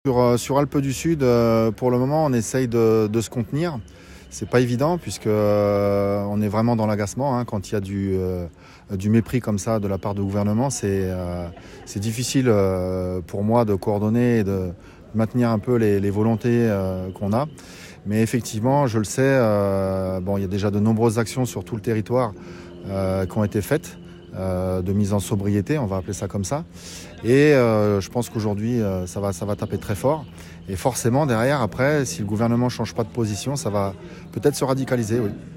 Sur Alpes du Sud, pour le moment, on essaye de se contenir. C'est pas évident puisque on est vraiment dans l'agacement. Quand il y a du mépris comme ça de la part du gouvernement, c'est difficile pour moi de coordonner et de maintenir un peu les volontés qu'on a. Mais effectivement, je le sais, il y a déjà de nombreuses actions sur tout le territoire qui ont été faites. De mise en sobriété, on va appeler ça comme ça. Et je pense qu'aujourd'hui, ça va taper très fort. Et forcément, derrière, après, si le gouvernement ne change pas de position, ça va peut-être se radicaliser, oui.